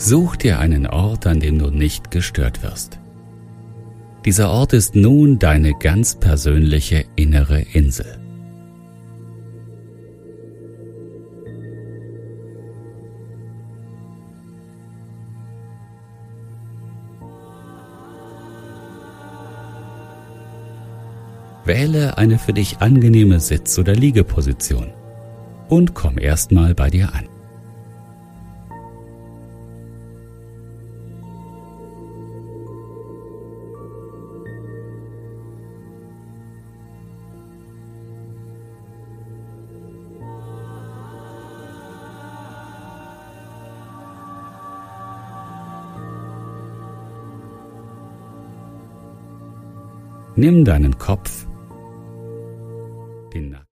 Such dir einen Ort, an dem du nicht gestört wirst. Dieser Ort ist nun deine ganz persönliche innere Insel. Wähle eine für dich angenehme Sitz- oder Liegeposition und komm erstmal bei dir an. Nimm deinen Kopf, den Nacken